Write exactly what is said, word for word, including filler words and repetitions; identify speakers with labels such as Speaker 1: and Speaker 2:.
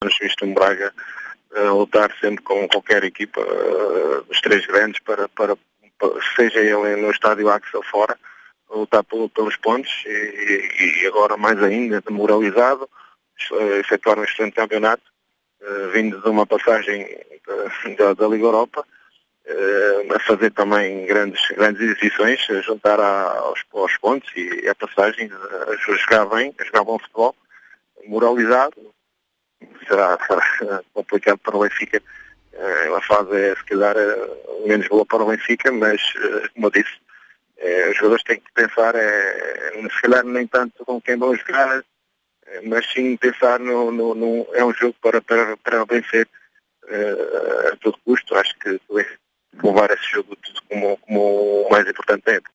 Speaker 1: temos visto um Braga uh, lutar sempre com qualquer equipa uh, dos três grandes, para, para, para, seja ele no estádio Axa ou fora, lutar pelo, pelos pontos, e, e agora mais ainda, demoralizado, uh, efetuar um excelente campeonato, uh, vindo de uma passagem da, da Liga Europa, uh, a fazer também grandes, grandes exibições, a juntar a, aos, aos pontos e a passagem, a, a jogar bem, a jogar bom futebol, moralizado. Será, será complicado para o Benfica. Uh, a fase é, se calhar, uh, menos boa para o Benfica, mas, uh, como eu disse, uh, os jogadores têm que pensar, uh, se calhar nem tanto com quem vão jogar, uh, mas sim pensar no, no, no é um jogo para, para, para vencer uh, a todo custo. Acho que levar esse jogo como, como o mais importante é.